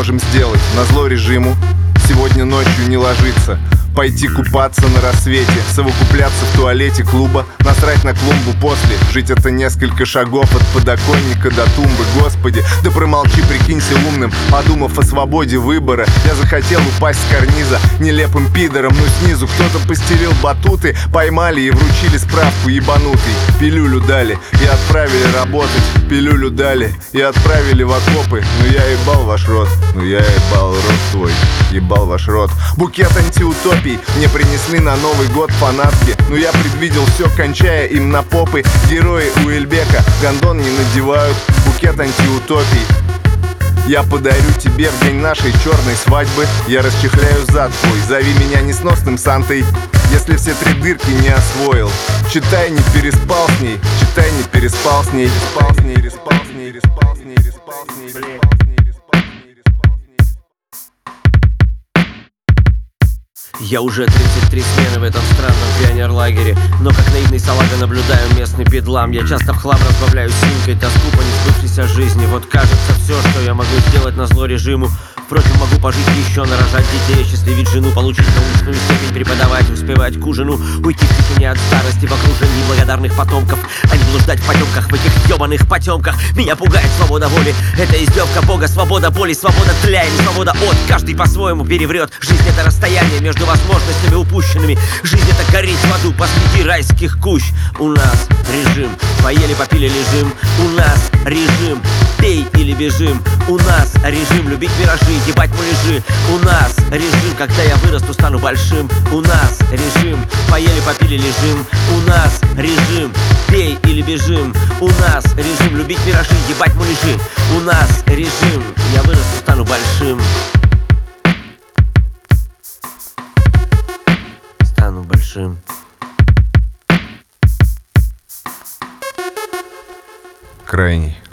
можем сделать назло режиму? Сегодня ночью не ложиться, пойти купаться на рассвете, совокупляться в туалете клуба, насрать на клумбу после. Жить это несколько шагов от подоконника до тумбы. Господи, да промолчи, прикинься умным, подумав о свободе выбора. Я захотел упасть с карниза нелепым пидором, но снизу кто-то постелил батуты, поймали и вручили справку ебанутый. Пилюлю дали и отправили работать, пилюлю дали и отправили в окопы. Ну я ебал ваш рот, ну я ебал рот твой, ебал ваш рот. Букет антиутопий мне принесли на Новый год фанатки, но я предвидел все, кончая им на попы. Герои Уэльбека гондон не надевают. Букет антиутопий я подарю тебе в день нашей черной свадьбы. Я расчехляю зад твой, зови меня несносным Сантой, если все три дырки не освоил. Читай, не переспал с ней, читай, не переспал с ней. Переспал с ней, переспал с ней, переспал с ней, переспал с ней, блядь. Я уже 33 смены в этом странном пионерлагере, но как наивный салага наблюдаю местный бедлам. Я часто в хлам разбавляю синкой тоску по несбывшейся жизни. Вот кажется, все, что я могу сделать назло режиму. Впрочем, могу пожить еще, нарожать детей, счастливить жену, получить научную степень, преподавать, успевать к ужину, уйти в тишине от старости в окружении благодарных потомков, а не блуждать в потемках, в этих ебаных потемках. Меня пугает свобода воли, это издевка Бога, свобода боли, свобода тля или свобода от. Каждый по-своему переврет. Жизнь — это расстояние между возможностями упущенными. Жизнь — это гореть в аду посреди райских кущ. У нас режим, поели, попили, лежим. У нас режим, пей или бежим. У нас режим, любить миражи, ебать муляжи. У нас режим, когда я вырасту, стану большим. У нас режим, поели, попили, лежим. У нас режим, пей или бежим. У нас режим, любить миражи, ебать муляжи. У нас режим, я вырасту, стану большим. Стану большим. Крайний.